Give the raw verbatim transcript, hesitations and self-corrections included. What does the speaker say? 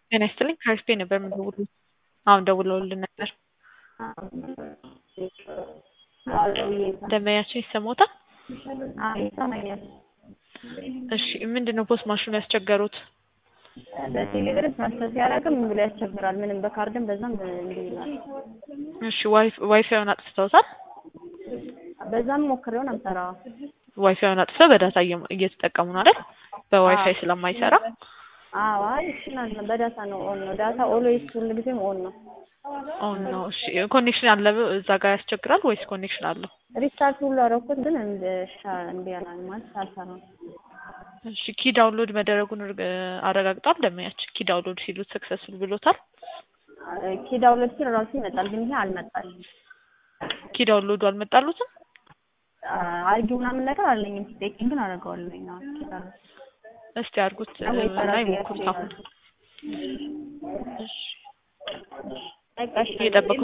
ጤና ይስጥልኝ ከአሪፍ ነበር የምደውለው። አሁን ደውለውልን ነበር። ደንበኛችን ይሰማዎታል? አይ ይሰማኛል። እሺ ምንድነው ፖስት ማሽኑ ያስቸገሩት? በቴሌብር ትራንስፈር ሲያደርግም ምን ብሎ ያስቸግራል። ምንም በካርድም በዛም እንዲህ ይላል። እሺ ዋይፋዩን አጥፍተውታል? በዛም ሞክሬው ነበር። ዋይፋዩን አጥፍተው በዳታ እየተጠቀሙ ነው አይደል? በዋይፋይ ስለማይሰራ አዎ አይ ይችላል። በዳታ ነው ኦን ነው። ዳታ ኦልዌይስ ሁሉ ጊዜም ኦን ነው። ኦን ነው። እሺ ኮኔክሽን አለ እዛ ጋር ያስቸግራል ወይስ ኮኔክሽን አለው? ሪስታርት ሁሉ አደረኩት ግን እንደ እንደ ያላል ማለት አልሰራም። እሺ ኪ ዳውንሎድ መደረጉን አረጋግጧል። ደንበኛችን ኪ ዳውንሎድ ሲሉት ሰክሰስፉል ብሎታል። ኪ ዳውንሎድ ሲል ራሱ ይመጣል ግን ይሄ አልመጣል። ኪ ዳውንሎዱ አልመጣሉትም? አርጊው ምናምን ነገር አለኝም ስቴኪንግ ግን አደርገዋለሁ ነው ኪታር እስቲ አድርጉት ላይ ሞክሩት አሁን። እሺ በቃ እሺ